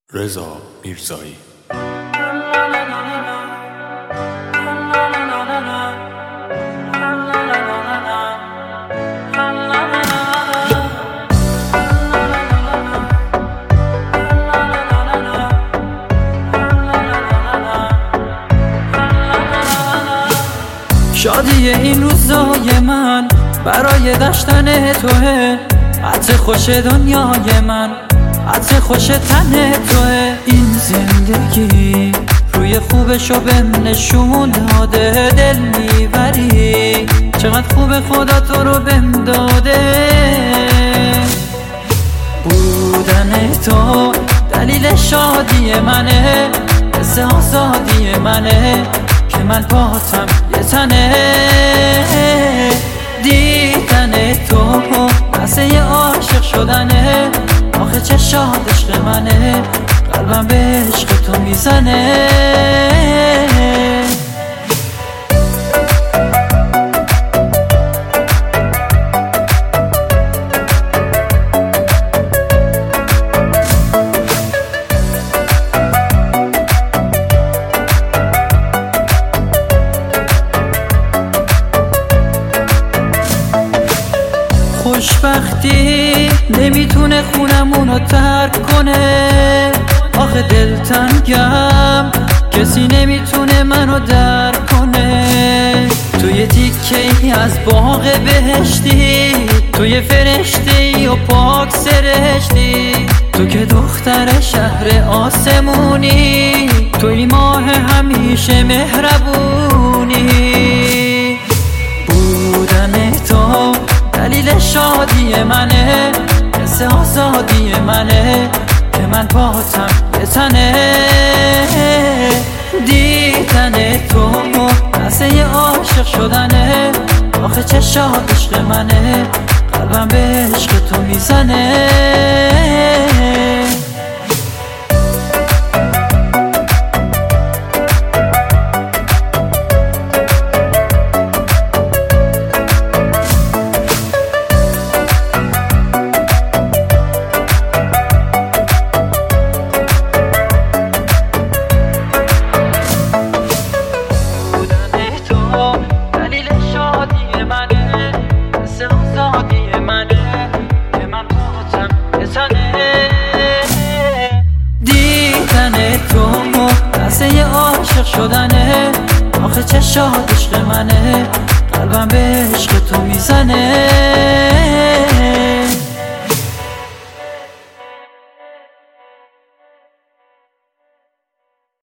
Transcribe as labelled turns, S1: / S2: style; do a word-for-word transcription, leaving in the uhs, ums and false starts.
S1: رضا میرزایی.
S2: شادی این روزای من برای داشتن توه، عطر خوش دنیای من، عطر خوش تن توه. این زندگی روی خوبشو بهم نشون داده، دل میبری چقدر خوب خدا تو رو بهم داده. بودن تو دلیل شادی منه، حس آزادی منه که من پاتم یه تنه. دیدن تو لحظه عاشق شدنه، آخه چه شاد عشق منه، قلبم به عشق تو میزنه. خوشبختی نمیتونه خونمونو ترک کنه، آخه دلتنگم کسی نمیتونه منو درک کنه. توی تیکه‌ای از باغ بهشتی، توی فرشتی و پاک سرشتی، تو که دختر شهر آسمونی، توی ماه همیشه مهربونی. بودن تو دلیل شادی منه، حس آزادی منه که من پاتم یه تنه. دیدن تو لحظه عاشق شدنه، آخه چه شاد عشق منه، قلبم به عشق تو میزنه. دیدن تو لحظه عاشق شدنه، آخه چه شاد عشق منه، قلبم به عشق تو میزنه.